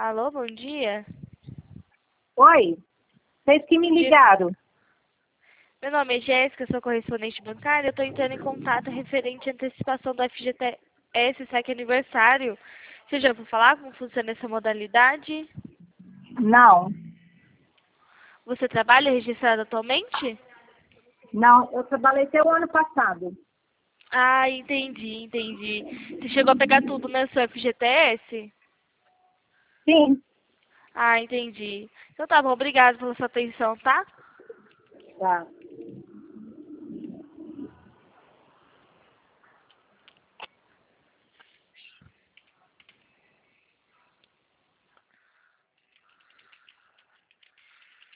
Alô, bom dia. Oi, vocês que me ligaram. Meu nome é Jéssica, sou correspondente bancária. Eu estou entrando em contato referente à antecipação do FGTS SEC aniversário. Você já ouviu falar como funciona essa modalidade? Não, Você trabalha registrado atualmente? não, eu trabalhei até o ano passado. Ah, entendi. Você chegou a pegar tudo no seu FGTS? Sim, Ah, entendi. Então tá bom, obrigada pela sua atenção, tá? tá.